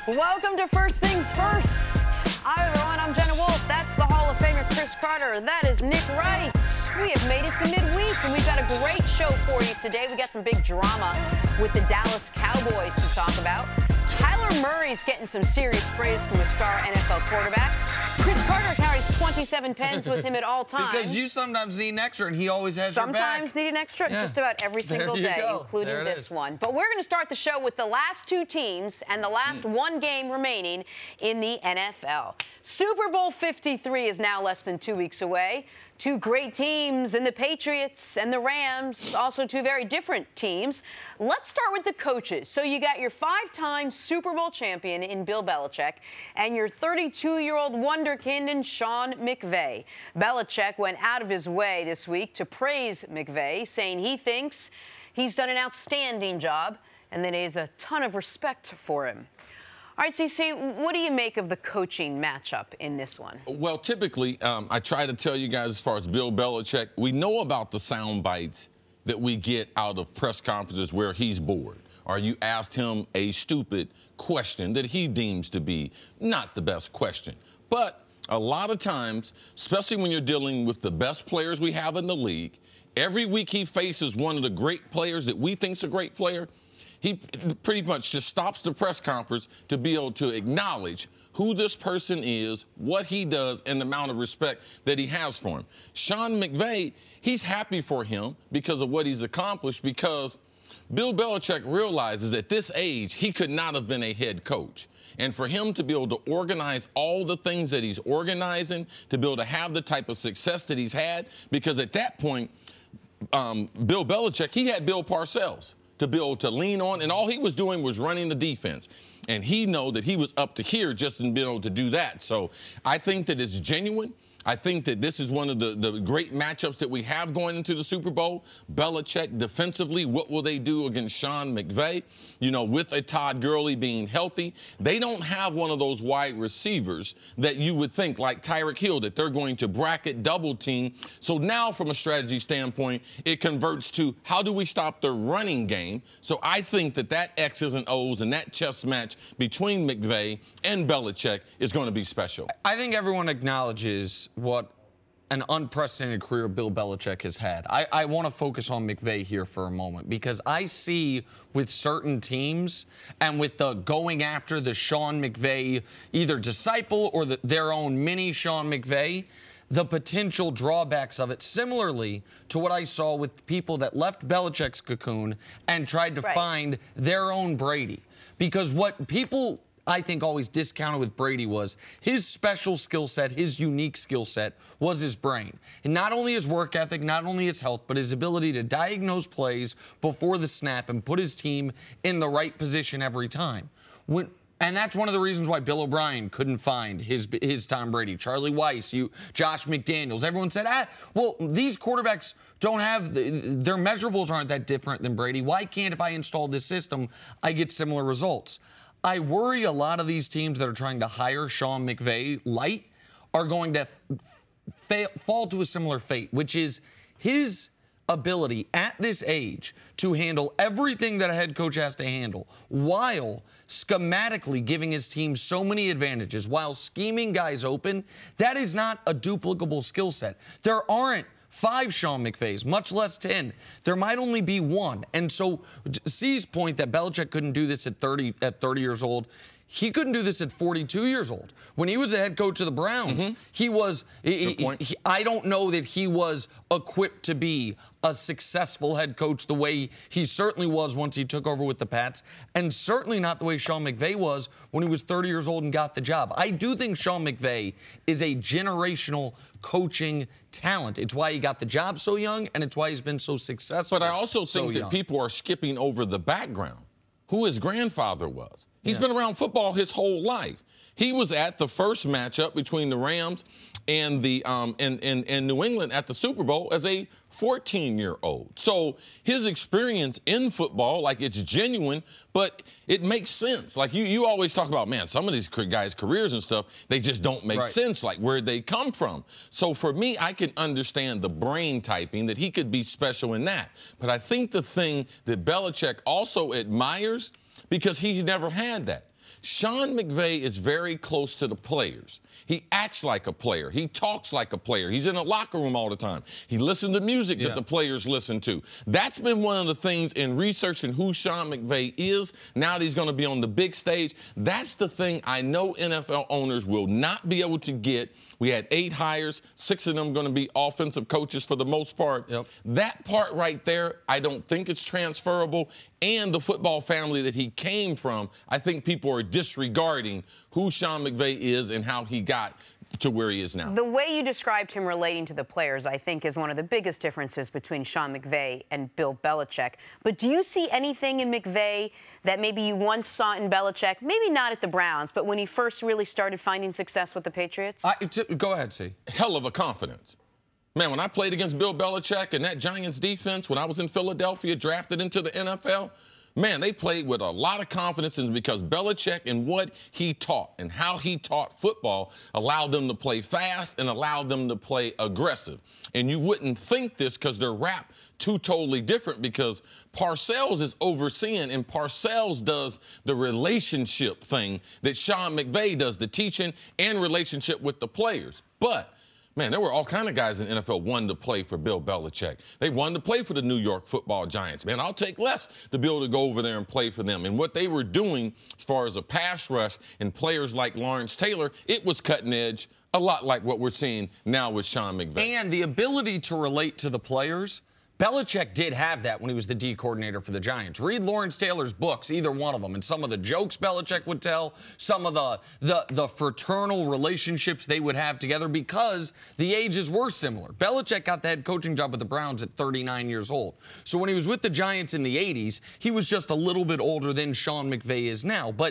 Welcome to First Things First. Hi, everyone. I'm Jenna Wolf. That's the Hall of Famer Cris Carter. That is Nick Wright. We have made it to midweek, and we've got a great show for you today. We got some big drama with the Dallas Cowboys to talk about. Kyler Murray's getting some serious praise from a star NFL quarterback. Cris Carter carries 27 pens with him at all times. Because you sometimes need an extra, and he always has your back. Sometimes need an extra, just about every single day, including this one. But we're going to start the show with the last two teams and the last one game remaining in the NFL. Super Bowl 53 is now less than 2 weeks away. Two great teams in the Patriots and the Rams, also two very different teams. Let's start with the coaches. So you got your five-time Super Bowl champion in Bill Belichick and your 32-year-old wonderkind in Sean McVay. Belichick went out of his way this week to praise McVay, saying he thinks he's done an outstanding job and that he has a ton of respect for him. All right, CC, what do you make of the coaching matchup in this one? Well, typically, I try to tell you guys as far as Bill Belichick, we know about the sound bites that we get out of press conferences where he's bored, or you asked him a stupid question that he deems to be not the best question. But a lot of times, especially when you're dealing with the best players we have in the league, every week he faces one of the great players that we think's a great player. He pretty much just stops the press conference to be able to acknowledge who this person is, what he does, and the amount of respect that he has for him. Sean McVay, he's happy for him because of what he's accomplished, because Bill Belichick realizes at this age he could not have been a head coach. And for him to be able to organize all the things that he's organizing, to be able to have the type of success that he's had, because at that point, Bill Belichick, he had Bill Parcells to be able to lean on, and all he was doing was running the defense. And he know that he was up to here just in being able to do that. So I think that it's genuine. I think that this is one of the great matchups that we have going into the Super Bowl. Belichick defensively, what will they do against Sean McVay? You know, with a Todd Gurley being healthy, they don't have one of those wide receivers that you would think, like Tyreek Hill, that they're going to bracket double team. So now from a strategy standpoint, it converts to how do we stop the running game? So I think that that X's and O's and that chess match between McVay and Belichick is going to be special. I think everyone acknowledges what an unprecedented career Bill Belichick has had. I want to focus on McVay here for a moment, because I see with certain teams and with the going after the Sean McVay either disciple or their own mini Sean McVay, the potential drawbacks of it, similarly to what I saw with people that left Belichick's cocoon and tried to find their own Brady. Because what people, I think, always discounted with Brady was his special skill set, his unique skill set was his brain. And not only his work ethic, not only his health, but his ability to diagnose plays before the snap and put his team in the right position every time. And that's one of the reasons why Bill O'Brien couldn't find his Tom Brady. Charlie Weiss, Josh McDaniels, everyone said, well, these quarterbacks don't have, their measurables aren't that different than Brady. Why can't, if I install this system, I get similar results? I worry a lot of these teams that are trying to hire Sean McVay light are going to fall to a similar fate, which is his ability at this age to handle everything that a head coach has to handle while schematically giving his team so many advantages, while scheming guys open. That is not a duplicable skill set. There aren't 5 Sean McVays, much less 10. There might only be one. And so C's point that Belichick couldn't do this at 30 years old, he couldn't do this at 42 years old. When he was the head coach of the Browns, he was, I don't know that he was equipped to be a successful head coach the way he certainly was once he took over with the Pats, and certainly not the way Sean McVay was when he was 30 years old and got the job. I do think Sean McVay is a generational coaching talent. It's why he got the job so young, and it's why he's been so successful. But I also think that people are skipping over the background, who his grandfather was. He's been around football his whole life. He was at the first matchup between the Rams and the and New England at the Super Bowl as a 14-year-old. So his experience in football, like, it's genuine, but it makes sense. Like, you always talk about, man, some of these guys' careers and stuff, they just don't make sense, like where they come from. So for me, I can understand the brain typing, that he could be special in that. But I think the thing that Belichick also admires, because he's never had that, Sean McVay is very close to the players. He acts like a player. He talks like a player. He's in a locker room all the time. He listens to music that the players listen to. That's been one of the things in researching who Sean McVay is. Now that he's going to be on the big stage, that's the thing I know NFL owners will not be able to get. We had 8 hires, 6 of them going to be offensive coaches for the most part. That part right there, I don't think it's transferable. And the football family that he came from, I think people are disregarding who Sean McVay is and how he got to where he is now. The way you described him relating to the players, I think, is one of the biggest differences between Sean McVay and Bill Belichick. But do you see anything in McVay that maybe you once saw in Belichick, maybe not at the Browns, but when he first really started finding success with the Patriots? Go ahead, C. Hell of a confidence. Man, when I played against Bill Belichick and that Giants defense, when I was in Philadelphia, drafted into the NFL, man, they played with a lot of confidence, and because Belichick and what he taught and how he taught football allowed them to play fast and allowed them to play aggressive. And you wouldn't think this because they're wrapped two totally different, because Parcells is overseeing, and Parcells does the relationship thing that Sean McVay does, the teaching and relationship with the players. But man, there were all kind of guys in the NFL wanting to play for Bill Belichick. They wanted to play for the New York Football Giants. Man, I'll take less to be able to go over there and play for them. And what they were doing as far as a pass rush and players like Lawrence Taylor, it was cutting edge, a lot like what we're seeing now with Sean McVay. And the ability to relate to the players, Belichick did have that when he was the D coordinator for the Giants. Read Lawrence Taylor's books, either one of them, and some of the jokes Belichick would tell, some of the fraternal relationships they would have together, because the ages were similar. Belichick got the head coaching job with the Browns at 39 years old. So when he was with the Giants in the 80s, he was just a little bit older than Sean McVay is now. But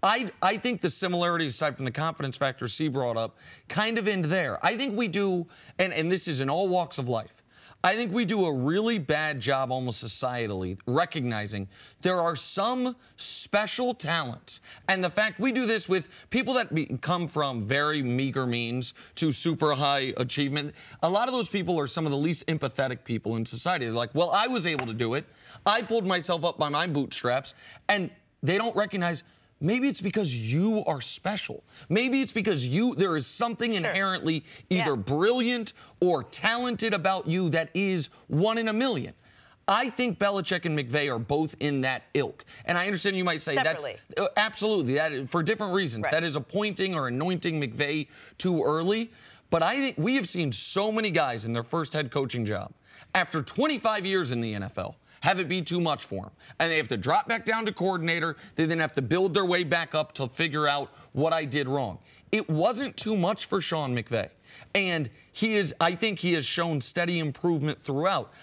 I think the similarities, aside from the confidence factor C brought up, kind of end there. I think we do, and this is in all walks of life, I think we do a really bad job almost societally recognizing there are some special talents. And the fact we do this with people that come from very meager means to super high achievement, a lot of those people are some of the least empathetic people in society. They're like, well, I was able to do it. I pulled myself up by my bootstraps. And they don't recognize, maybe it's because you are special. Maybe it's because there is something inherently either brilliant or talented about you that is one in a million. I think Belichick and McVay are both in that ilk. And I understand you might say separately. That's absolutely, that for different reasons. Right. That is appointing or anointing McVay too early. But I think we have seen so many guys in their first head coaching job after 25 years in the NFL have it be too much for them. And they have to drop back down to coordinator. They then have to build their way back up to figure out what I did wrong. It wasn't too much for Sean McVay. And I think he has shown steady improvement throughout.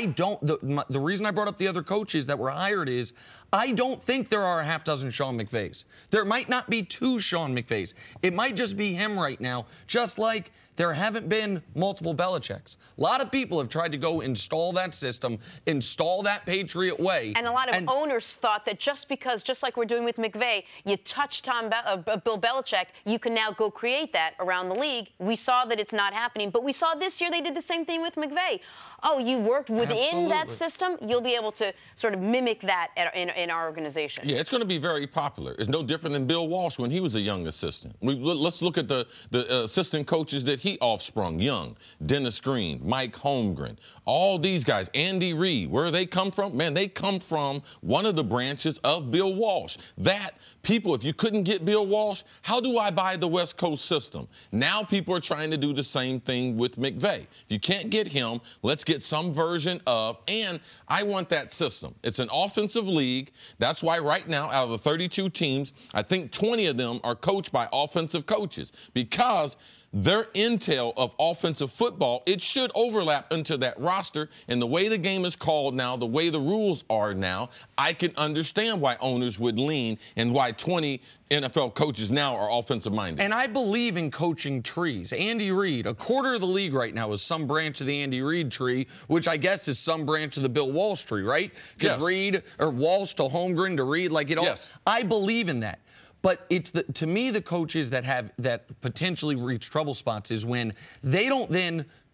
The reason I brought up the other coaches that were hired is I don't think there are a half dozen Sean McVays. There might not be 2 Sean McVays. It might just be him right now, just like there haven't been multiple Belichicks. A lot of people have tried to go install that system, install that Patriot way. And a lot of owners thought that just like we're doing with McVay, you touch Bill Belichick, you can now go create that around the league. We saw that it's not happening, but we saw this year they did the same thing with McVay. Oh, you worked within that system, you'll be able to sort of mimic that in our organization. Yeah, it's going to be very popular. It's no different than Bill Walsh when he was a young assistant. Let's look at the assistant coaches that he offsprung, young. Dennis Green, Mike Holmgren, all these guys, Andy Reid, where they come from? Man, they come from one of the branches of Bill Walsh. People, if you couldn't get Bill Walsh, how do I buy the West Coast system? Now people are trying to do the same thing with McVay. If you can't get him, let's get some version of, and I want that system. It's an offensive league. That's why right now, out of the 32 teams, I think 20 of them are coached by offensive coaches, because their intel of offensive football, it should overlap into that roster. And the way the game is called now, the way the rules are now, I can understand why owners would lean and why 20 NFL coaches now are offensive-minded. And I believe in coaching trees. Andy Reid, a quarter of the league right now is some branch of the Andy Reid tree, which I guess is some branch of the Bill Walsh tree, right? Because Reid, or Walsh to Holmgren to Reid, like it all. Yes. I believe in that. But it's to me, the coaches that potentially reach trouble spots is when they don't then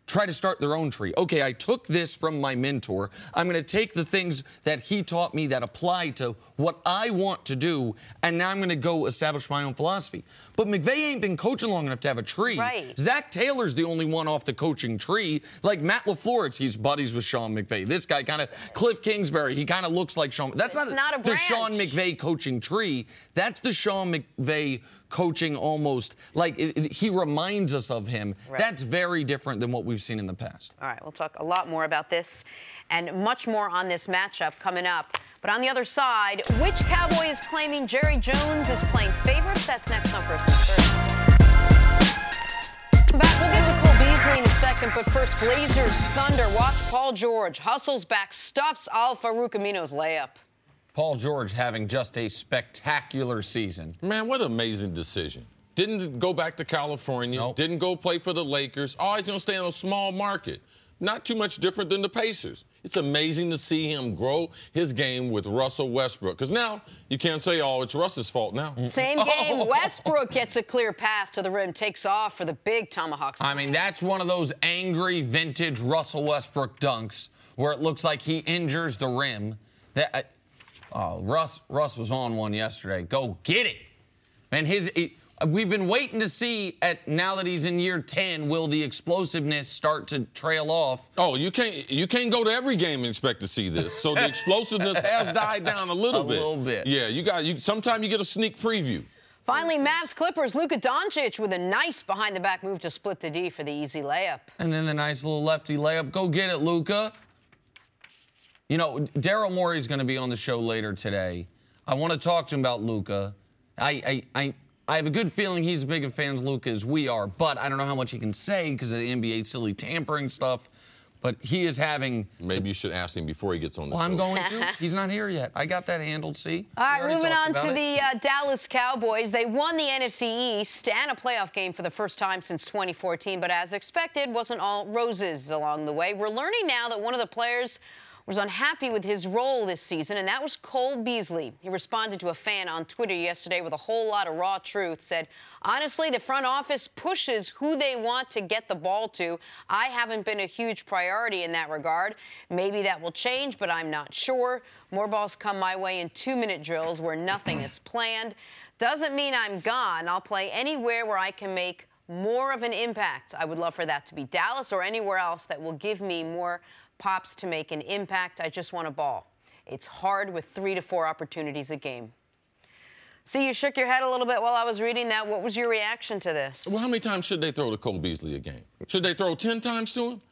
try to start their own tree. Okay, I took this from my mentor. I'm going to take the things that he taught me that apply to what I want to do, and now I'm going to go establish my own philosophy. But McVay ain't been coaching long enough to have a tree. Right. Zach Taylor's the only one off the coaching tree. Like Matt LaFleur, he's buddies with Sean McVay. This guy kind of, Cliff Kingsbury, he kind of looks like Sean. That's not a the branch. Sean McVay coaching tree. That's the Sean McVay coaching almost, like he reminds us of him. Right. That's very different than what we've seen in the past. All right, we'll talk a lot more about this and much more on this matchup coming up. But on the other side, which Cowboy is claiming Jerry Jones is playing favorites? That's next on First and Third. Back, we'll get to Cole Beasley in a second, but first, Blazers Thunder. Watch Paul George hustles back, stuffs Al-Farouq Amino's layup. Paul George having just a spectacular season. Man, what an amazing decision. Didn't go back to California. Nope. Didn't go play for the Lakers. Always going to stay in a small market. Not too much different than the Pacers. It's amazing to see him grow his game with Russell Westbrook. Because now you can't say, oh, it's Russ's fault now. Same game. Westbrook gets a clear path to the rim, takes off for the big tomahawk slam. I mean, that's one of those angry vintage Russell Westbrook dunks where it looks like he injures the rim. Russ was on one yesterday. Go get it. And we've been waiting to see, now that he's in year 10, will the explosiveness start to trail off? Oh, you can't go to every game and expect to see this. So the explosiveness has died down a little bit. A little bit. Yeah, sometimes you get a sneak preview. Finally, Mavs Clippers, Luka Doncic with a nice behind-the-back move to split the D for the easy layup. And then the nice little lefty layup. Go get it, Luka. You know, Daryl Morey's going to be on the show later today. I want to talk to him about Luka. I have a good feeling he's as big a fan of Luka as we are, but I don't know how much he can say because of the NBA silly tampering stuff. But he is having... Maybe you should ask him before he gets on the show. I'm going to. He's not here yet. I got that handled, see? All right, moving on to the Dallas Cowboys. They won the NFC East and a playoff game for the first time since 2014, but as expected, wasn't all roses along the way. We're learning now that one of the players was unhappy with his role this season, and that was Cole Beasley. He responded to a fan on Twitter yesterday with a whole lot of raw truth, said, honestly, the front office pushes who they want to get the ball to. I haven't been a huge priority in that regard. Maybe that will change, but I'm not sure. More balls come my way in 2-minute drills where nothing is planned. Doesn't mean I'm gone. I'll play anywhere where I can make more of an impact. I would love for that to be Dallas or anywhere else that will give me more pops to make an impact. I just want a ball. It's hard with 3 to 4 opportunities a game. See, you shook your head a little bit while I was reading that. What was your reaction to this? Well, how many times should they throw to Cole Beasley a game? Should they throw 10 times to him?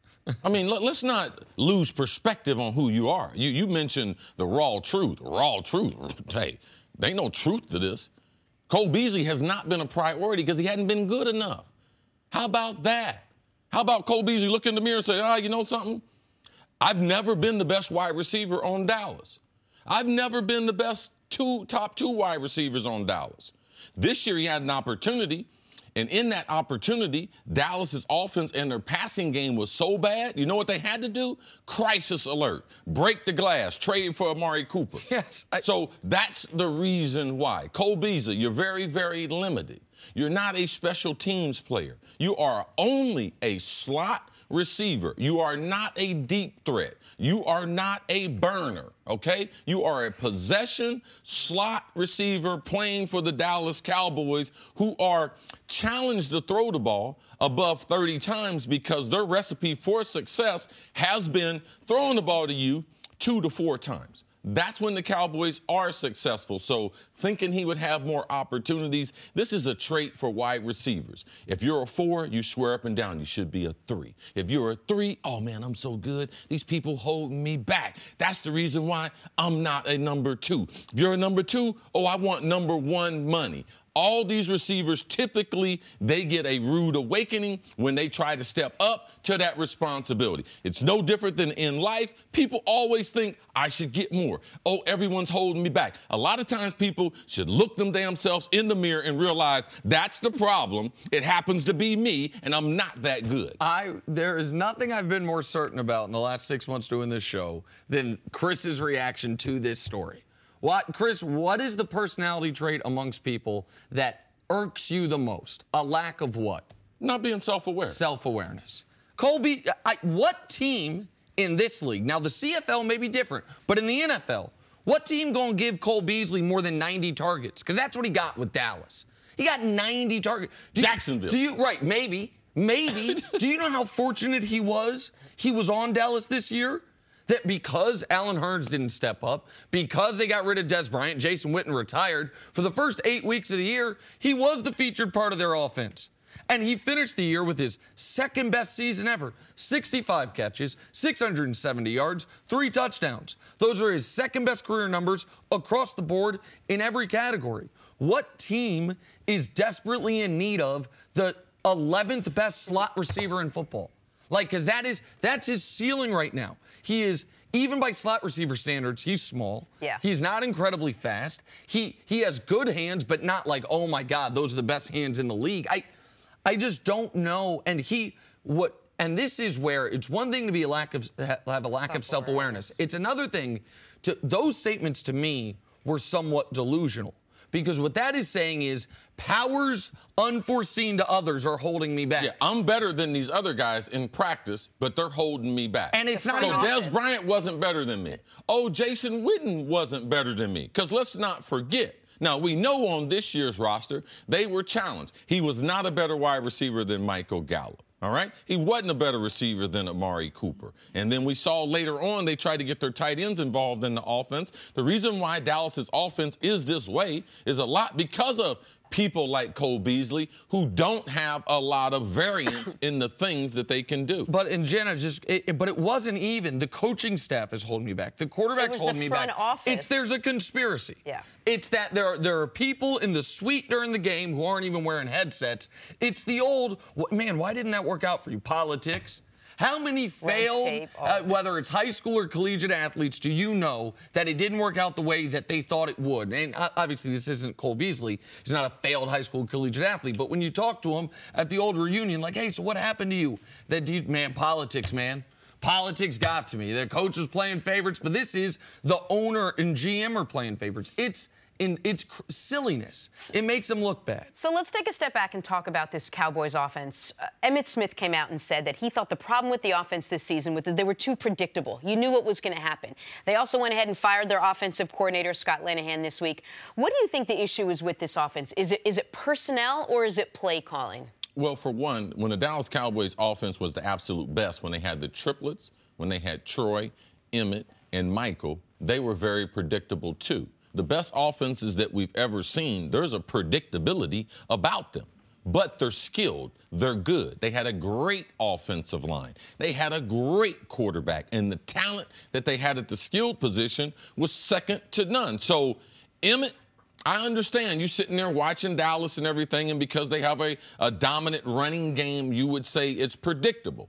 I mean, let's not lose perspective on who you are. You mentioned the raw truth. Raw truth. Hey, there ain't no truth to this. Cole Beasley has not been a priority because he hadn't been good enough. How about that? How about Cole Beasley look in the mirror and say, you know something? I've never been the best wide receiver on Dallas. I've never been the best top two wide receivers on Dallas. This year he had an opportunity, and in that opportunity, Dallas's offense and their passing game was so bad, you know what they had to do? Crisis alert. Break the glass. Trade for Amari Cooper. Yes. So that's the reason why. Cole Beasley, you're very, very limited. You're not a special teams player. You are only a slot receiver. You are not a deep threat. You are not a burner, okay? You are a possession slot receiver playing for the Dallas Cowboys who are challenged to throw the ball above 30 times because their recipe for success has been throwing the ball to you 2 to 4 times. That's when the Cowboys are successful. So thinking he would have more opportunities, this is a trait for wide receivers. If you're a 4, you swear up and down you should be a 3. If you're a 3, oh, man, I'm so good. These people holding me back. That's the reason why I'm not a number 2. If you're a number 2, oh, I want number 1 money. All these receivers, typically, they get a rude awakening when they try to step up to that responsibility. It's no different than in life. People always think, I should get more. Oh, everyone's holding me back. A lot of times people should look them damn selves in the mirror and realize that's the problem. It happens to be me, and I'm not that good. There is nothing I've been more certain about in the last 6 months doing this show than Chris's reaction to this story. Chris, what is the personality trait amongst people that irks you the most? A lack of what? Not being self-aware. Self-awareness. What team in this league, now the CFL may be different, but in the NFL, what team going to give Cole Beasley more than 90 targets? Because that's what he got with Dallas. He got 90 targets. Jacksonville. Right, maybe. Do you know how fortunate he was? He was on Dallas this year. That because Allen Hurns didn't step up, because they got rid of Dez Bryant, Jason Witten retired, for the first 8 weeks of the year, he was the featured part of their offense. And he finished the year with his second best season ever. 65 catches, 670 yards, 3 touchdowns. Those are his second best career numbers across the board in every category. What team is desperately in need of the 11th best slot receiver in football? Because that's his ceiling right now. He is, even by slot receiver standards, he's small. Yeah. He's not incredibly fast. He has good hands, but not like, oh my God, those are the best hands in the league. I just don't know. And this is where it's one thing to be have a lack of self-awareness. It's another thing those statements to me were somewhat delusional. Because what that is saying is powers unforeseen to others are holding me back. Yeah, I'm better than these other guys in practice, but they're holding me back. And it's not. So Dez Bryant wasn't better than me. Oh, Jason Witten wasn't better than me. Because let's not forget. Now, we know on this year's roster, they were challenged. He was not a better wide receiver than Michael Gallup. All right? He wasn't a better receiver than Amari Cooper. And then we saw later on they tried to get their tight ends involved in the offense. The reason why Dallas's offense is this way is a lot because of people like Cole Beasley who don't have a lot of variance in the things that they can do. But in Jenna, but it wasn't even. The coaching staff is holding me back. The quarterback's holding me back. There's a conspiracy. Yeah. It's that there are people in the suite during the game who aren't even wearing headsets. It's the old, man, why didn't that work out for you? Politics. How many failed, whether it's high school or collegiate athletes, do you know that it didn't work out the way that they thought it would? And obviously this isn't Cole Beasley. He's not a failed high school collegiate athlete. But when you talk to him at the old reunion, like, hey, so what happened to you? Man, politics, man. Politics got to me. The coach was playing favorites, but this is the owner and GM are playing favorites. It's silliness. It makes them look bad. So let's take a step back and talk about this Cowboys offense. Emmitt Smith came out and said that he thought the problem with the offense this season was that they were too predictable. You knew what was going to happen. They also went ahead and fired their offensive coordinator, Scott Linehan, this week. What do you think the issue is with this offense? Is it personnel or is it play calling? Well, for one, when the Dallas Cowboys offense was the absolute best, when they had the triplets, when they had Troy, Emmitt, and Michael, they were very predictable too. The best offenses that we've ever seen, there's a predictability about them. But they're skilled. They're good. They had a great offensive line. They had a great quarterback. And the talent that they had at the skilled position was second to none. So, Emmitt, I understand you sitting there watching Dallas and everything, and because they have a dominant running game, you would say it's predictable.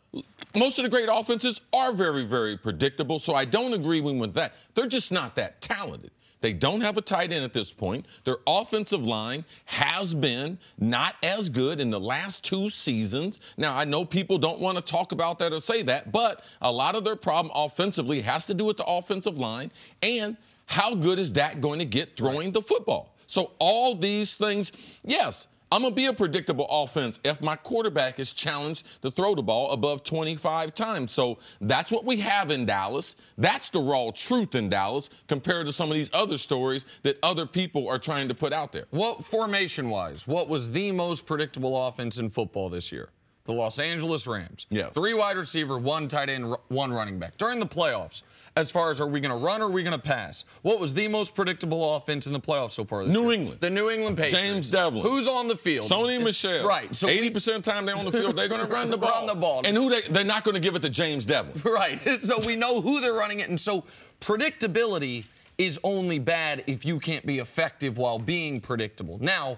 Most of the great offenses are very, very predictable, so I don't agree with that. They're just not that talented. They don't have a tight end at this point. Their offensive line has been not as good in the last 2 seasons. Now, I know people don't want to talk about that or say that, but a lot of their problem offensively has to do with the offensive line and how good is Dak going to get throwing the football. So all these things, yes, I'm going to be a predictable offense if my quarterback is challenged to throw the ball above 25 times. So that's what we have in Dallas. That's the raw truth in Dallas compared to some of these other stories that other people are trying to put out there. What formation-wise, what was the most predictable offense in football this year? The Los Angeles Rams. Yeah. 3 wide receiver, 1 tight end, 1 running back. During the playoffs, as far as are we going to run or are we going to pass? What was the most predictable offense in the playoffs so far this year? New England. The New England Patriots. James Devlin. Who's on the field? Sony Michel. Right. So 80% of the time they're on the field, they're going to run the ball. Run the ball. And they're not going to give it to James Devlin. Right. So we know who they're running it. And so predictability is only bad if you can't be effective while being predictable. Now,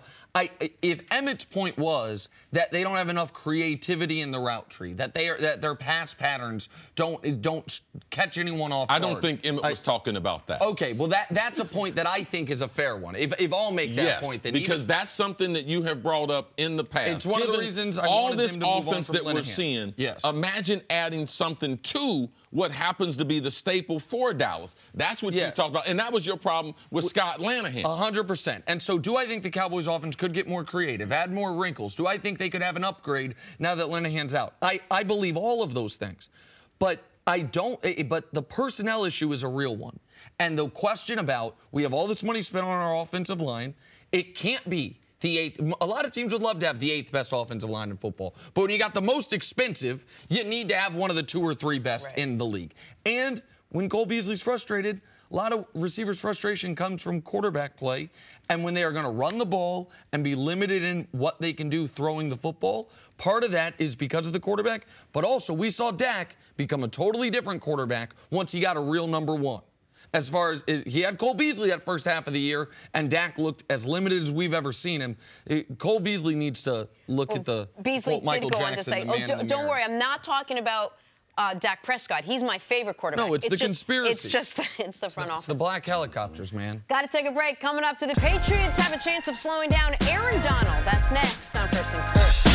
if Emmitt's point was that they don't have enough creativity in the route tree, that their pass patterns don't catch anyone off guard. I don't think Emmitt was talking about that. Okay, well that's a point that I think is a fair one. If I'll make that point, then because that's something that you have brought up in the past. It's one of the reasons I all wanted this them to move offense on from that we're Linehan. seeing. Yes. Imagine adding something to what happens to be the staple for Dallas. That's what you talked about, and that was your problem with Scott Linehan. 100%. And so, do I think the Cowboys offense could could get more creative, add more wrinkles? Do I think they could have an upgrade now that Linehan's out? I believe all of those things. But but the personnel issue is a real one. And the question about, we have all this money spent on our offensive line, it can't be the 8th. A lot of teams would love to have the 8th best offensive line in football. But when you got the most expensive, you need to have one of the 2 or 3 best in the league. And when Cole Beasley's frustrated, a lot of receivers' frustration comes from quarterback play. And when they are going to run the ball and be limited in what they can do throwing the football, part of that is because of the quarterback. But also, we saw Dak become a totally different quarterback once he got a real number 1. As far as he had Cole Beasley that first half of the year, and Dak looked as limited as we've ever seen him. Cole Beasley needs to look at the Beasley Michael did go Jackson, on to say, don't worry, I'm not talking about Dak Prescott. He's my favorite quarterback. No, it's the conspiracy. It's just it's the front office. It's the black helicopters, man. Got to take a break. Coming up, do the Patriots have a chance of slowing down Aaron Donald? That's next on First Things First.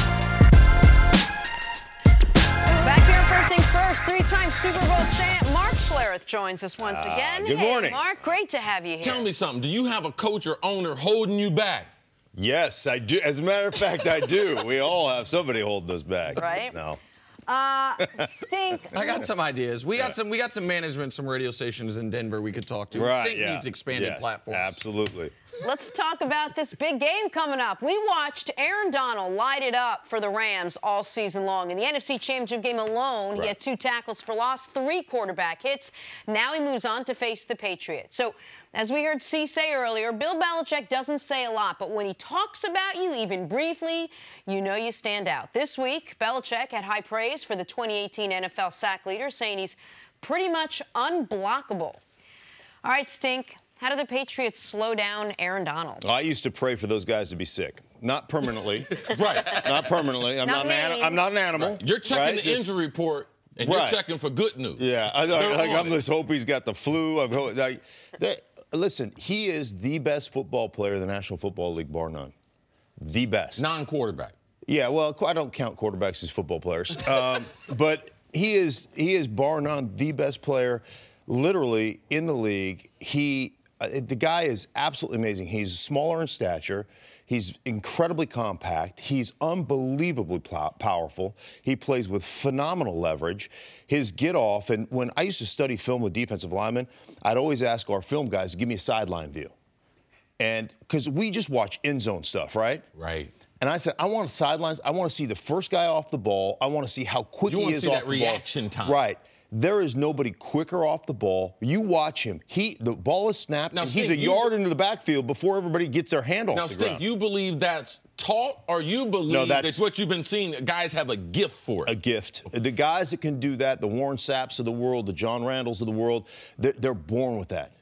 Back here on First Things First, 3-time Super Bowl champ Mark Schlereth joins us once again. Good morning. Hey, Mark, great to have you here. Tell me something. Do you have a coach or owner holding you back? Yes, I do. As a matter of fact, I do. We all have somebody holding us back. Right? No. Stink. I got some ideas. We got some management, some radio stations in Denver we could talk to. Right, Stink needs expanded platforms. Absolutely. Let's talk about this big game coming up. We watched Aaron Donald light it up for the Rams all season long. In the NFC Championship game alone, he had 2 tackles for loss, 3 quarterback hits. Now he moves on to face the Patriots. So, as we heard C say earlier, Bill Belichick doesn't say a lot, but when he talks about you, even briefly, you know you stand out. This week, Belichick had high praise for the 2018 NFL sack leader, saying he's pretty much unblockable. All right, Stink, how do the Patriots slow down Aaron Donald? I used to pray for those guys to be sick. Not permanently. Right. Not permanently. I'm not an animal. Right. You're checking the injury report, and you're checking for good news. Yeah. I'm just hope he's got the flu. Listen, he is the best football player in the National Football League, bar none. The best. Non-quarterback. Yeah, well, I don't count quarterbacks as football players. But he is bar none the best player literally in the league. The guy is absolutely amazing. He's smaller in stature. He's incredibly compact. He's unbelievably powerful. He plays with phenomenal leverage. His get off, and when I used to study film with defensive linemen, I'd always ask our film guys to give me a sideline view. And because we just watch end zone stuff, right? Right. And I said, I want sidelines. I want to see the first guy off the ball. I want to see how quick he is off the ball. You want to see that reaction time. Right. There is nobody quicker off the ball. You watch him. The ball is snapped, and he's a yard into the backfield before everybody gets their hand off the ground. Now, Stink, you believe that's taught, or you believe that's what you've been seeing? Guys have a gift for it. A gift. The guys that can do that, the Warren Sapps of the world, the John Randalls of the world, they're born with that.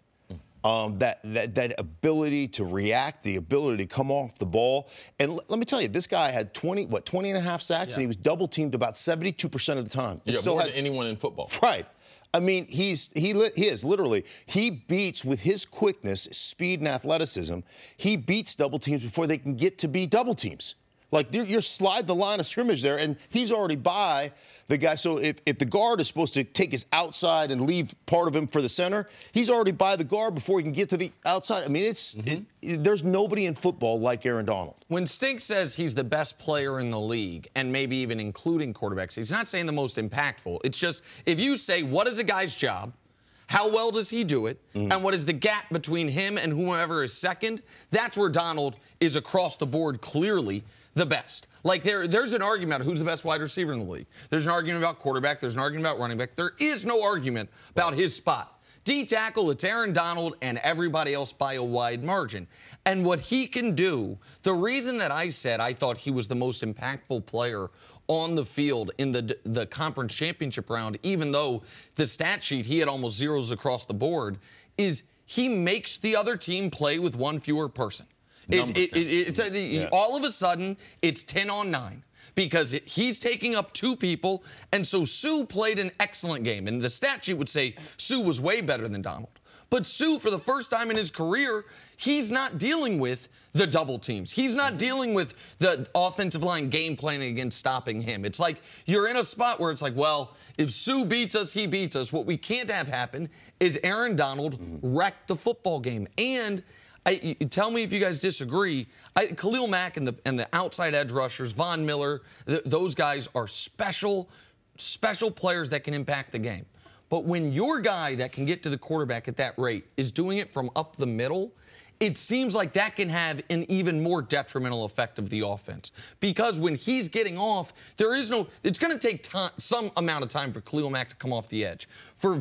That ability to react, the ability to come off the ball. And let me tell you, this guy had 20 and a half sacks, and he was double-teamed about 72% of the time. Yeah, more than anyone in football. Right. I mean, he is literally, he beats with his quickness, speed, and athleticism, he beats double teams before they can get to be double teams. Like, you're slide the line of scrimmage there, and he's already by the guy. So if the guard is supposed to take his outside and leave part of him for the center, he's already by the guard before he can get to the outside. I mean, there's nobody in football like Aaron Donald. When Stink says he's the best player in the league, and maybe even including quarterbacks, he's not saying the most impactful. It's just, if you say, what is a guy's job? How well does he do it? And what is the gap between him and whoever is second? That's where Donald is across the board clearly the best. Like, there's an argument who's the best wide receiver in the league. There's an argument about quarterback. There's an argument about running back. There is no argument about his spot. D-tackle, it's Aaron Donald and everybody else by a wide margin. And what he can do, the reason that I said I thought he was the most impactful player on the field in the conference championship round, even though the stat sheet, he had almost zeros across the board, is he makes the other team play with one fewer person. All of a sudden, it's 10 on 9 because he's taking up 2 people. And so Sue played an excellent game. And the stat sheet would say Sue was way better than Donald. But Sue, for the first time in his career, he's not dealing with the double teams. He's not dealing with the offensive line game planning against stopping him. It's like you're in a spot where it's like, well, if Sue beats us, he beats us. What we can't have happen is Aaron Donald wreck the football game. And Tell me if you guys disagree. Khalil Mack and the outside edge rushers, Von Miller, those guys are special players that can impact the game. But when your guy that can get to the quarterback at that rate is doing it from up the middle, it seems like that can have an even more detrimental effect of the offense. Because when he's getting off, it's going to take some amount of time for Khalil Mack to come off the edge.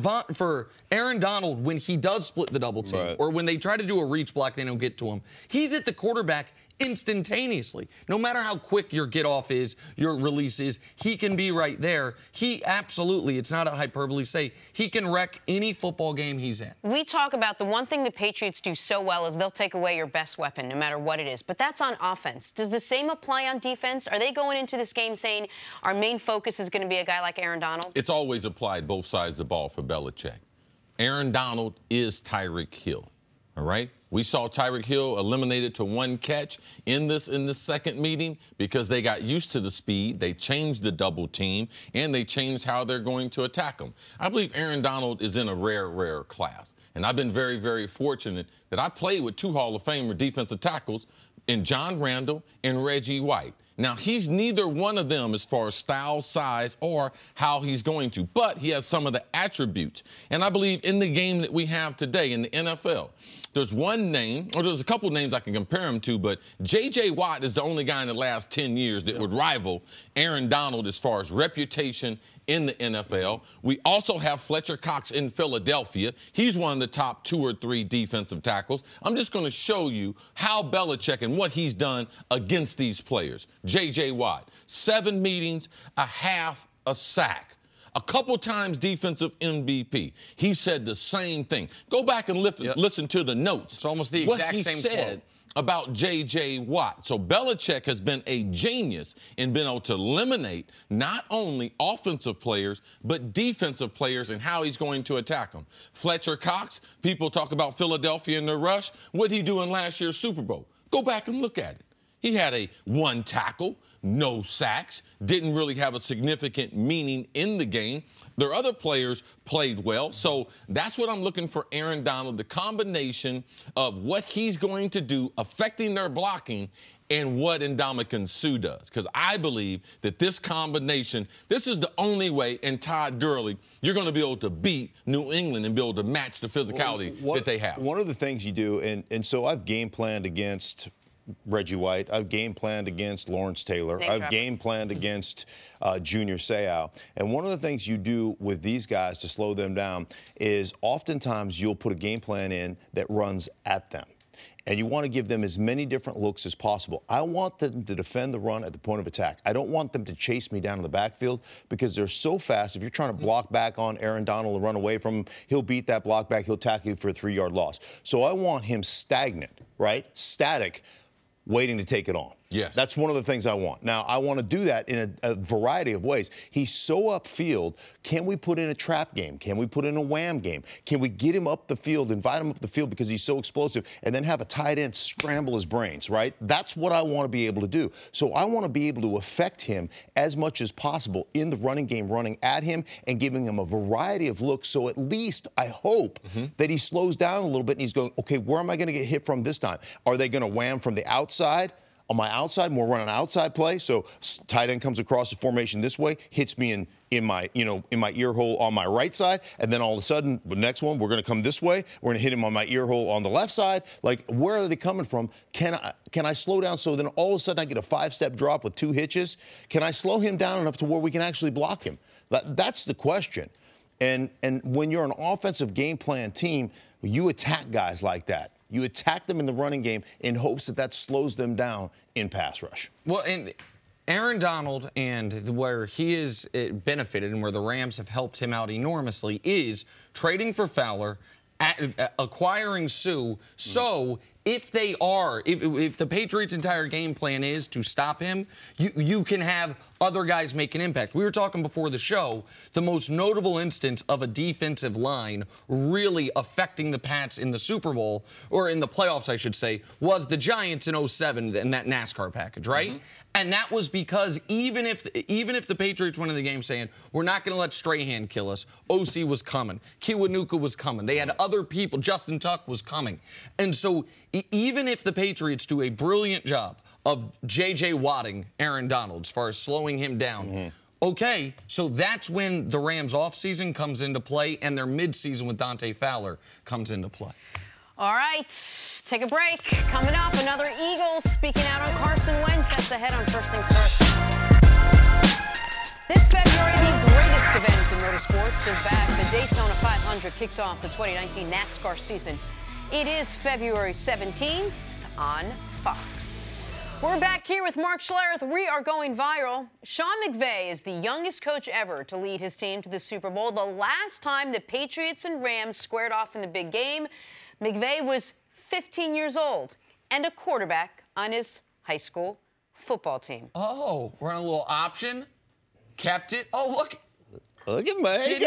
For Aaron Donald, when he does split the double team, or when they try to do a reach block, they don't get to him, he's at the quarterback instantaneously. No matter how quick your get off is, your release is, he can be right there. He absolutely, it's not a hyperbole say, he can wreck any football game he's in. We talk about the one thing the Patriots do so well is they'll take away your best weapon no matter what it is. But that's on offense. Does the same apply on defense? Are they going into this game saying our main focus is going to be a guy like Aaron Donald? It's always applied both sides of the ball for Belichick. Aaron Donald is Tyreek Hill. All right? We saw Tyreek Hill eliminated to one catch in the second meeting because they got used to the speed. They changed the double team, and they changed how they're going to attack him. I believe Aaron Donald is in a rare class. And I've been very, very fortunate that I played with two Hall of Famer defensive tackles in John Randall and Reggie White. Now, he's neither one of them as far as style, size, or how he's going to, but he has some of the attributes. And I believe in the game that we have today in the NFL, there's one name, or there's a couple names I can compare him to, but J.J. Watt is the only guy in the last 10 years that would rival Aaron Donald as far as reputation in the NFL. We also have Fletcher Cox in Philadelphia. He's one of the top 2 or 3 defensive tackles. I'm just going to show you how Belichick and what he's done against these players. J.J. Watt, 7 meetings, a half a sack. A couple times defensive MVP. He said the same thing. Go back and listen to the notes. It's almost the exact same quote about J.J. Watt. So Belichick has been a genius in being able to eliminate not only offensive players, but defensive players and how he's going to attack them. Fletcher Cox, people talk about Philadelphia and their rush. What did he do in last year's Super Bowl? Go back and look at it. He had a 1 tackle, no sacks, didn't really have a significant meaning in the game. Their other players played well. So that's what I'm looking for Aaron Donald, the combination of what he's going to do affecting their blocking and what Ndamukong Suh does. Because I believe that this combination, this is the only way, and Todd Gurley, you're going to be able to beat New England and be able to match the physicality that they have. One of the things you do, and so I've game planned against Reggie White. I've game planned against Lawrence Taylor. I've game planned against Junior Seau. And one of the things you do with these guys to slow them down is oftentimes you'll put a game plan in that runs at them. And you want to give them as many different looks as possible. I want them to defend the run at the point of attack. I don't want them to chase me down in the backfield because they're so fast. If you're trying to block back on Aaron Donald and run away from him, he'll beat that block back. He'll tackle you for a 3-yard loss. So I want him stagnant, right? Static, waiting to take it on. Yes. That's one of the things I want. Now, I want to do that in a variety of ways. He's so upfield. Can we put in a trap game? Can we put in a wham game? Can we get him up the field, invite him up the field because he's so explosive, and then have a tight end scramble his brains, right? That's what I want to be able to do. So I want to be able to affect him as much as possible in the running game, running at him and giving him a variety of looks. So at least I hope that he slows down a little bit and he's going, okay, where am I going to get hit from this time? Are they going to wham from the outside? On my outside, we'll run an outside play. So tight end comes across the formation this way, hits me in my ear hole on my right side, and then all of a sudden, the next one, we're going to come this way. We're going to hit him on my ear hole on the left side. Like, where are they coming from? Can I slow down so then all of a sudden I get a 5-step drop with 2 hitches? Can I slow him down enough to where we can actually block him? That's the question. And when you're an offensive game plan team, you attack guys like that. You attack them in the running game in hopes that slows them down in pass rush. Well, and Aaron Donald, and where he is benefited and where the Rams have helped him out enormously is trading for Fowler, acquiring Suh. So if the Patriots' entire game plan is to stop him, you can have other guys make an impact. We were talking before the show, the most notable instance of a defensive line really affecting the Pats in the Super Bowl, or in the playoffs, I should say, was the Giants in 2007 in that NASCAR package, right? And that was because even if the Patriots went in the game saying, we're not going to let Strahan kill us, OC was coming, Kiwanuka was coming, they had other people, Justin Tuck was coming. And so even if the Patriots do a brilliant job of J.J. Watting Aaron Donald as far as slowing him down, okay, so that's when the Rams' offseason comes into play and their midseason with Dante Fowler comes into play. All right, take a break. Coming up, another Eagle speaking out on Carson Wentz. That's ahead on First Things First. This February, the greatest event in motorsports is back. The Daytona 500 kicks off the 2019 NASCAR season. It is February 17th on Fox. We're back here with Mark Schlereth. We are going viral. Sean McVay is the youngest coach ever to lead his team to the Super Bowl. The last time the Patriots and Rams squared off in the big game, McVay was 15 years old and a quarterback on his high school football team. Oh, we're on a little option. Kept it. Oh, look. Look at me.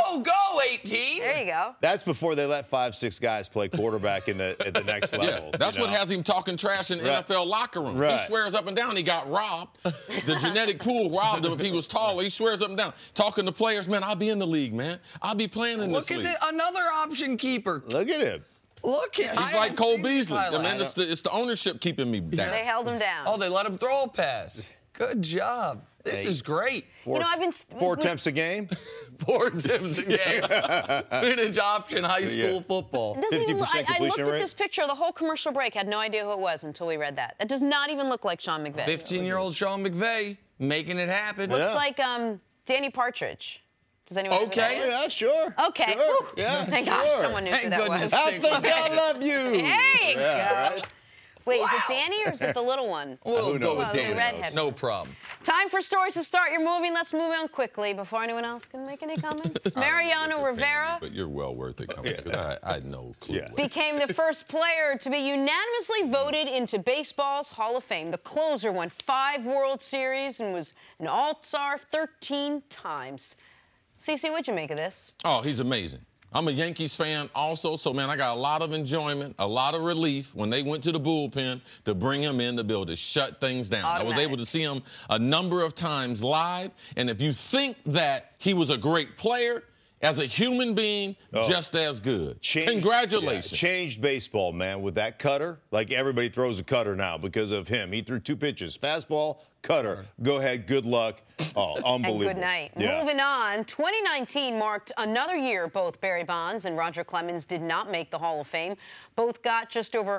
Go 18. There you go. That's before they let 5-6 guys play quarterback at the next level. Yeah, that's what has him talking trash in the NFL locker room. He swears up and down he got robbed. The genetic pool robbed him if he was taller. He swears up and down. Talking to players, man, I'll be in the league, man. I'll be playing in this league. Look at another option keeper. Look at him. Look at He's like Cole Beasley. I mean, it's the ownership keeping me down. They held him down. Oh, they let him throw a pass. Good job. This is great. Four attempts a game? 4 attempts a game. Vintage option high school football. 50% completion I looked rate? at this picture the whole commercial break, had no idea who it was until we read that. It does not even look like Sean McVay. 15-year-old Sean McVay making it happen. Looks like Danny Partridge. Does anyone know who that is? Yeah, sure. Okay. Sure. Whew. Yeah, Thank gosh, someone knew who that was. I think I love you. Hey! Yeah, right? Wait, is it Danny or is it the little one? We'll go with the Danny. redhead. No problem. Time for stories to start your moving. Let's move on quickly before anyone else can make any comments. Mariano Rivera But you're well worth it coming because I had no clue. became the first player to be unanimously voted into baseball's Hall of Fame. The closer won 5 World Series and was an All-Star 13 times. CeCe, what'd you make of this? Oh, he's amazing. I'm a Yankees fan also, so, man, I got a lot of enjoyment, a lot of relief when they went to the bullpen to bring him in to be able to shut things down. I was able to see him a number of times live, and if you think that he was a great player, as a human being, just as good. Congratulations. Yeah, changed baseball, man, with that cutter. Like, everybody throws a cutter now because of him. He threw 2 pitches. Fastball, cutter. Go ahead, good luck. Oh, unbelievable. And good night. Yeah. Moving on, 2019 marked another year both Barry Bonds and Roger Clemens did not make the Hall of Fame. Both got just over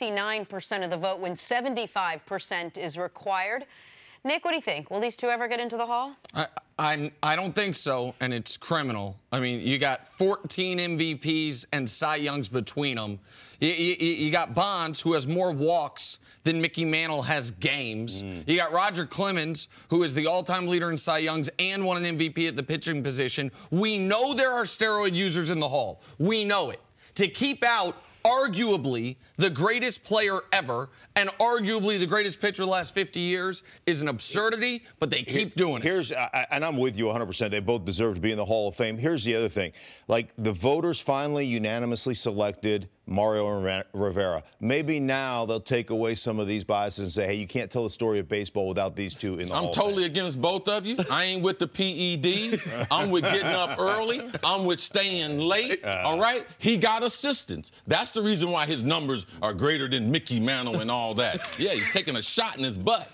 59% of the vote when 75% is required. Nick, what do you think? Will these two ever get into the Hall? I don't think so, and it's criminal. I mean, you got 14 MVPs and Cy Youngs between them. You got Bonds, who has more walks than Mickey Mantle has games. You got Roger Clemens, who is the all-time leader in Cy Youngs and won an MVP at the pitching position. We know there are steroid users in the Hall. We know it. To keep out arguably the greatest player ever and arguably the greatest pitcher the last 50 years is an absurdity, but they keep doing it. And I'm with you 100%. They both deserve to be in the Hall of Fame. Here's the other thing. Like, the voters finally unanimously selected Mario Rivera. Maybe now they'll take away some of these biases and say, hey, you can't tell the story of baseball without these two in the Hall of Fame. I'm totally against both of you. I ain't with the PEDs. I'm with getting up early. I'm with staying late. All right? He got assistance. That's the reason why his numbers are greater than Mickey Mantle and all that. Yeah, he's taking a shot in his butt.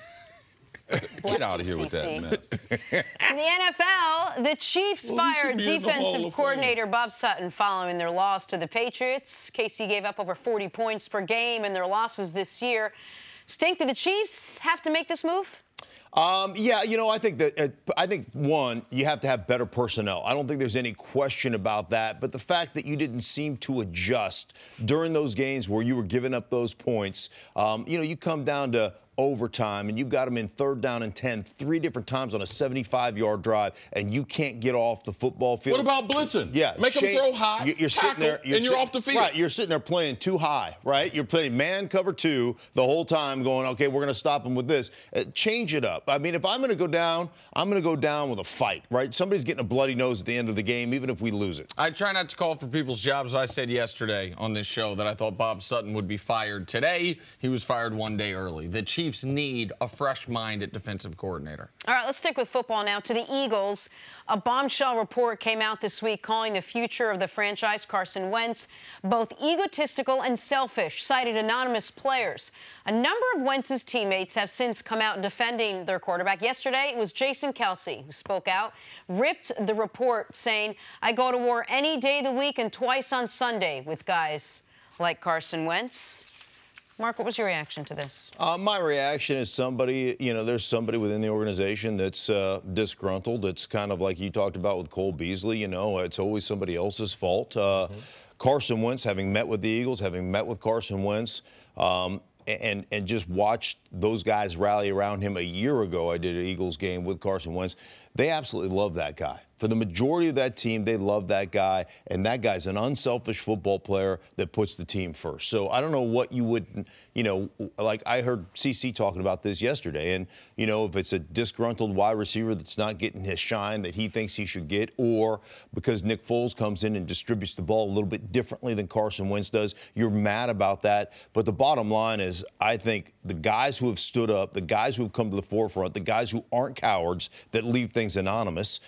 Get out of here with that mess. In the NFL, the Chiefs fired defensive coordinator Bob Sutton following their loss to the Patriots. KC gave up over 40 points per game in their losses this year. Stink, do the Chiefs have to make this move? Yeah, you know, I think one, you have to have better personnel. I don't think there's any question about that. But the fact that you didn't seem to adjust during those games where you were giving up those points, you come down to overtime, and you got them in 3rd down and 10 3 different times on a 75-yard drive, and you can't get off the football field. What about blitzing? Yeah, make them throw high, you're sitting there, and you're off the field. Right, you're sitting there playing too high, right? You're playing man cover 2 the whole time, going, okay, we're going to stop them with this. Change it up. I mean, if I'm going to go down, I'm going to go down with a fight, right? Somebody's getting a bloody nose at the end of the game, even if we lose it. I try not to call for people's jobs. I said yesterday on this show that I thought Bob Sutton would be fired today. He was fired one day early. The Chiefs Chiefs need a fresh mind at defensive coordinator. All right, let's stick with football now. To the Eagles, a bombshell report came out this week calling the future of the franchise, Carson Wentz, both egotistical and selfish, cited anonymous players. A number of Wentz's teammates have since come out defending their quarterback. Yesterday, it was Jason Kelce who spoke out, ripped the report, saying, "I go to war any day of the week and twice on Sunday with guys like Carson Wentz." Mark, what was your reaction to this? My reaction is there's somebody within the organization that's disgruntled. It's kind of like you talked about with Cole Beasley. It's always somebody else's fault. Carson Wentz, having met with the Eagles, having met with Carson Wentz, and just watched those guys rally around him a year ago. I did an Eagles game with Carson Wentz. They absolutely love that guy. For the majority of that team, they love that guy, and that guy's an unselfish football player that puts the team first. So I don't know what you would, like I heard CC talking about this yesterday, and, if it's a disgruntled wide receiver that's not getting his shine that he thinks he should get, or because Nick Foles comes in and distributes the ball a little bit differently than Carson Wentz does, you're mad about that. But the bottom line is, I think the guys who have stood up, the guys who have come to the forefront, the guys who aren't cowards that leave things anonymous,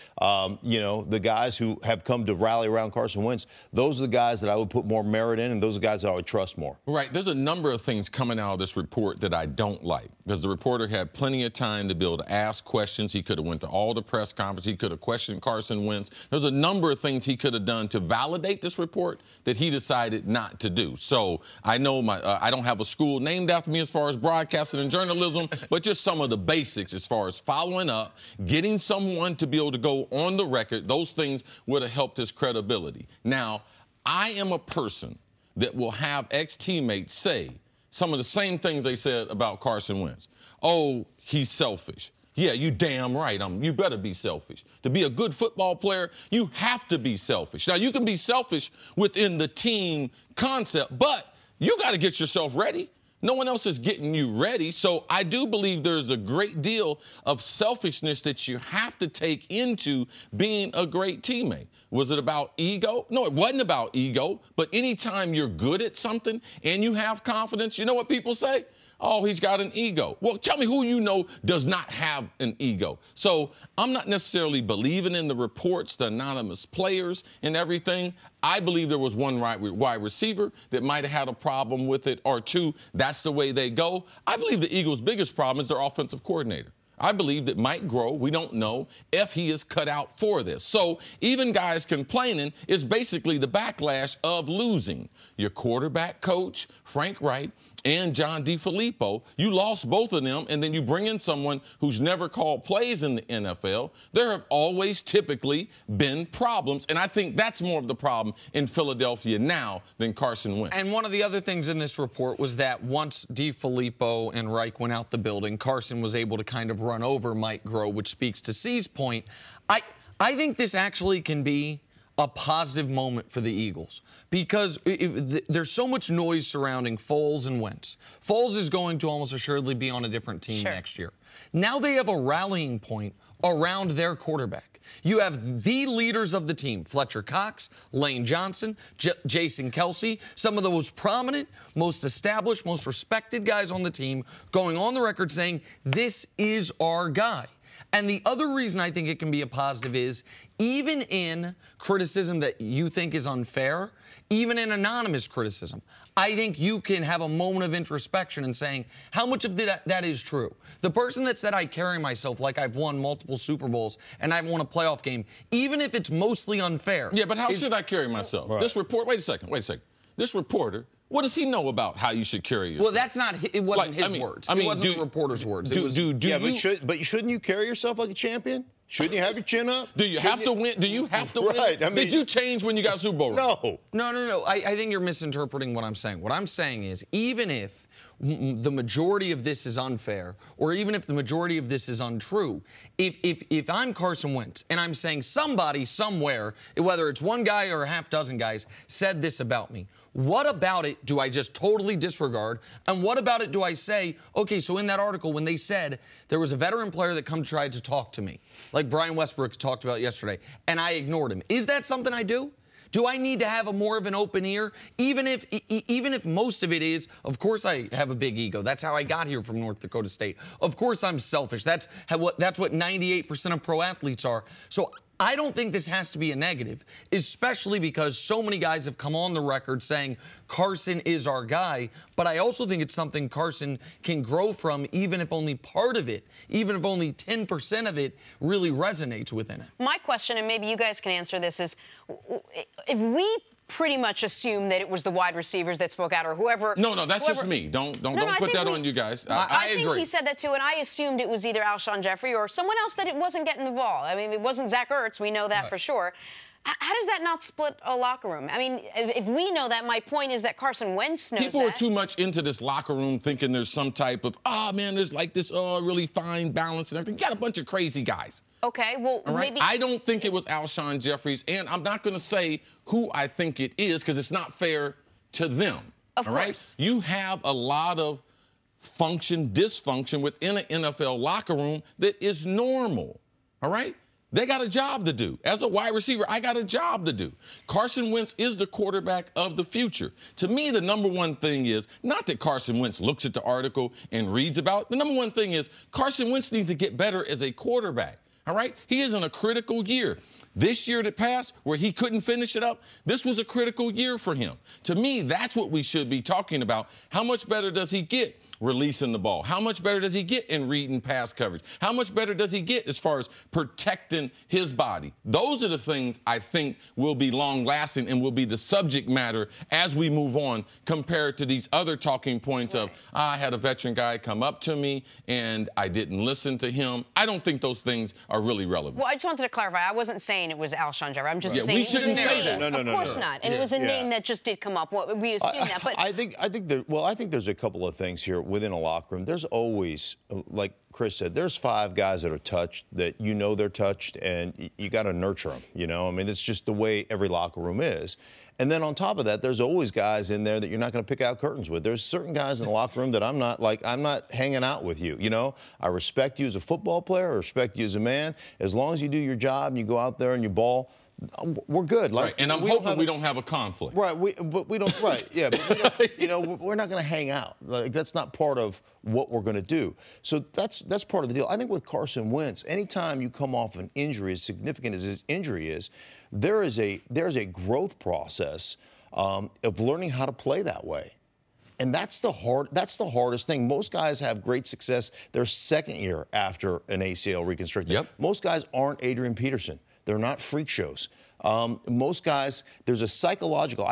the guys who have come to rally around Carson Wentz, those are the guys that I would put more merit in, and those are the guys that I would trust more. Right. There's a number of things coming out of this report that I don't like, because the reporter had plenty of time to be able to ask questions. He could have went to all the press conferences. He could have questioned Carson Wentz. There's a number of things he could have done to validate this report that he decided not to do. So I know I don't have a school named after me as far as broadcasting and journalism, but just some of the basics as far as following up, getting someone to be able to go on the record. Those things would have helped his credibility. Now, I am a person that will have ex-teammates say some of the same things they said about Carson Wentz. Oh, he's selfish. Yeah, you damn right. You better be selfish. To be a good football player, you have to be selfish. Now, you can be selfish within the team concept, but you got to get yourself ready. No one else is getting you ready. So I do believe there's a great deal of selfishness that you have to take into being a great teammate. Was it about ego? No, it wasn't about ego. But anytime you're good at something and you have confidence, you know what people say? Oh, he's got an ego. Well, tell me who you know does not have an ego. So I'm not necessarily believing in the reports, the anonymous players and everything. I believe there was one wide receiver that might have had a problem with it, or two. That's the way they go. I believe the Eagles' biggest problem is their offensive coordinator. I believe that Mike Groh, we don't know if he is cut out for this. So even guys complaining is basically the backlash of losing. Your quarterback coach, Frank Reich, and John DeFilippo, you lost both of them, and then you bring in someone who's never called plays in the NFL. There have always typically been problems, and I think that's more of the problem in Philadelphia now than Carson Wentz. And one of the other things in this report was that once DeFilippo and Reich went out the building, Carson was able to kind of run over Mike Groh, which speaks to C's point. I think this actually can be a positive moment for the Eagles, because there's so much noise surrounding Foles and Wentz. Foles is going to almost assuredly be on a different team next year. Now they have a rallying point around their quarterback. You have the leaders of the team, Fletcher Cox, Lane Johnson, Jason Kelce, some of the most prominent, most established, most respected guys on the team, going on the record saying, this is our guy. And the other reason I think it can be a positive is, even in criticism that you think is unfair, even in anonymous criticism, I think you can have a moment of introspection and saying, how much of that is true? The person that said I carry myself like I've won multiple Super Bowls and I've won a playoff game, even if it's mostly unfair. Yeah, but how should I carry myself? Right. This report, wait a second. This reporter, what does he know about how you should carry yourself? Well, that's not. It wasn't his words. It wasn't the reporter's words. But shouldn't you carry yourself like a champion? Shouldn't you have your chin up? Do you have to win? Do you have to win? Right. Did you change when you got Super Bowl? No. I think you're misinterpreting what I'm saying. What I'm saying is, even if the majority of this is unfair, or even if the majority of this is untrue, if I'm Carson Wentz and I'm saying somebody somewhere, whether it's one guy or a half dozen guys, said this about me, what about it do I just totally disregard? And what about it do I say, okay, so in that article when they said there was a veteran player that tried to talk to me, like Brian Westbrook talked about yesterday, and I ignored him, is that something I do? Do I need to have a more of an open ear? Even if most of it is, of course I have a big ego. That's how I got here from North Dakota State. Of course I'm selfish. That's what 98% of pro athletes are. So I don't think this has to be a negative, especially because so many guys have come on the record saying Carson is our guy. But I also think it's something Carson can grow from, even if only part of it, even if only 10% of it really resonates within it. My question, and maybe you guys can answer this, is if we pretty much assume that it was the wide receivers that spoke out or whoever. No, that's just me. Don't put that on you guys. I think agree. He said that too, and I assumed it was either Alshon Jeffrey or someone else that it wasn't getting the ball. I mean, it wasn't Zach Ertz. We know that for sure. How does that not split a locker room? I mean, if we know that, my point is that Carson Wentz knows People are too much into this locker room thinking there's some type of, there's like this really fine balance and everything. You got a bunch of crazy guys. Okay, well, maybe. I don't think it was Alshon Jeffries, and I'm not going to say who I think it is because it's not fair to them. Of course. You have a lot of dysfunction within an NFL locker room that is normal. All right? They got a job to do. As a wide receiver, I got a job to do. Carson Wentz is the quarterback of the future. To me, the number one thing is not that Carson Wentz looks at the article and reads about it. The number one thing is Carson Wentz needs to get better as a quarterback. All right? He is in a critical year. This year that passed, where he couldn't finish it up, this was a critical year for him. To me, that's what we should be talking about. How much better does he get releasing the ball? How much better does he get in reading pass coverage? How much better does he get as far as protecting his body? Those are the things I think will be long-lasting and will be the subject matter as we move on compared to these other talking points of, I had a veteran guy come up to me and I didn't listen to him. I don't think those things are really relevant. Well, I just wanted to clarify. I wasn't saying it was Alshon Jeffrey. I'm just saying we shouldn't say that. No, of course not. And it was a name that just did come up. We assume that. But I think there's a couple of things here within a locker room. There's always, like Chris said, there's 5 guys that are touched that you know they're touched, and you got to nurture them. You know, I mean, it's just the way every locker room is. And then on top of that, there's always guys in there that you're not going to pick out curtains with. There's certain guys in the locker room that I'm not hanging out with you. You know, I respect you as a football player. I respect you as a man. As long as you do your job and you go out there and you ball, we're good. Like, right. And I'm hoping we don't have a conflict. Right. But we don't. Right. Yeah. But we don't, you know, we're not going to hang out. Like, that's not part of what we're going to do. So that's part of the deal. I think with Carson Wentz, anytime you come off an injury as significant as his injury is, there's a growth process of learning how to play that way. And that's the hardest thing. Most guys have great success their second year after an ACL reconstruction. Yep. Most guys aren't Adrian Peterson. They're not freak shows. Most guys, there's a psychological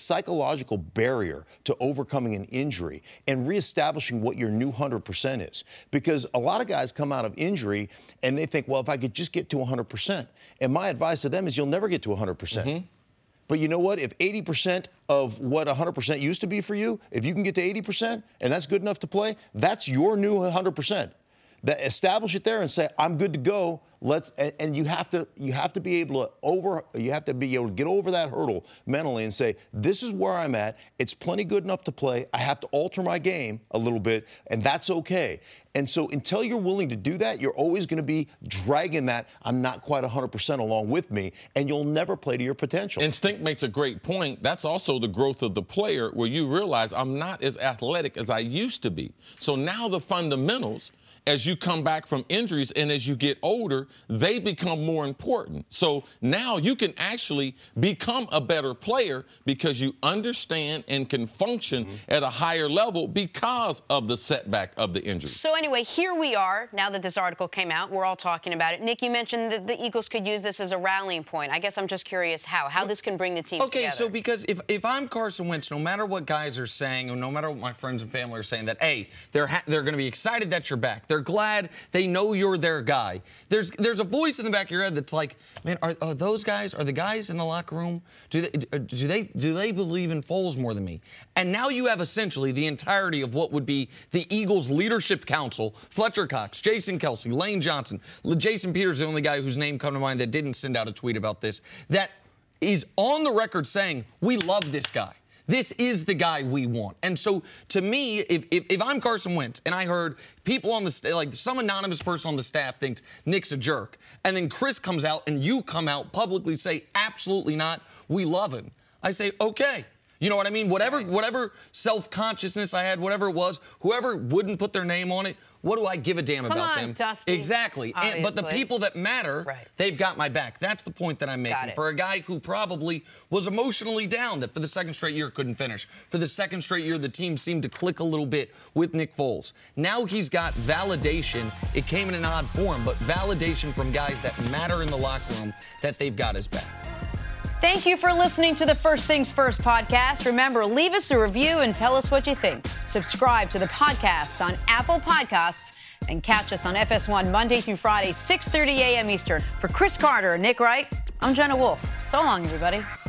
barrier to overcoming an injury and reestablishing what your new 100% is. Because a lot of guys come out of injury and they think, well, if I could just get to 100%. And my advice to them is you'll never get to 100%. Mm-hmm. But you know what? If 80% of what 100% used to be for you, if you can get to 80% and that's good enough to play, that's your new 100%. Establish it there and say, I'm good to go. And you have to be able to get over that hurdle mentally and say, this is where I'm at. It's plenty good enough to play. I have to alter my game a little bit, and that's okay. And so until you're willing to do that, you're always going to be dragging that I'm not quite 100% along with me, and you'll never play to your potential. And Stink makes a great point. That's also the growth of the player where you realize I'm not as athletic as I used to be. So now the fundamentals, as you come back from injuries and as you get older, they become more important. So now you can actually become a better player because you understand and can function at a higher level because of the setback of the injury. So anyway, here we are. Now that this article came out, we're all talking about it. Nick, you mentioned that the Eagles could use this as a rallying point. I guess I'm just curious how this can bring the team together. Okay, so because if I'm Carson Wentz, no matter what guys are saying, or no matter what my friends and family are saying, that, hey, they're going to be excited that you're back. They're glad they know you're their guy. There's a voice in the back of your head that's like, man, are those guys, are the guys in the locker room, do they believe in Foles more than me? And now you have essentially the entirety of what would be the Eagles leadership council: Fletcher Cox, Jason Kelce, Lane Johnson. Jason Peters, the only guy whose name come to mind that didn't send out a tweet about this, that is on the record saying, we love this guy. This is the guy we want. And so, to me, if I'm Carson Wentz and I heard people on the staff, like some anonymous person on the staff thinks Nick's a jerk, and then Chris comes out and you come out publicly say, absolutely not, we love him. I say, okay. You know what I mean? Whatever self-consciousness I had, whatever it was, whoever wouldn't put their name on it, what do I give a damn about them? Dusty. Exactly. But the people that matter, they've got my back. That's the point that I'm making. For a guy who probably was emotionally down that for the second straight year couldn't finish. For the second straight year, the team seemed to click a little bit with Nick Foles. Now he's got validation. It came in an odd form, but validation from guys that matter in the locker room that they've got his back. Thank you for listening to the First Things First podcast. Remember, leave us a review and tell us what you think. Subscribe to the podcast on Apple Podcasts and catch us on FS1 Monday through Friday, 6:30 a.m. Eastern. For Chris Carter and Nick Wright, I'm Jenna Wolf. So long, everybody.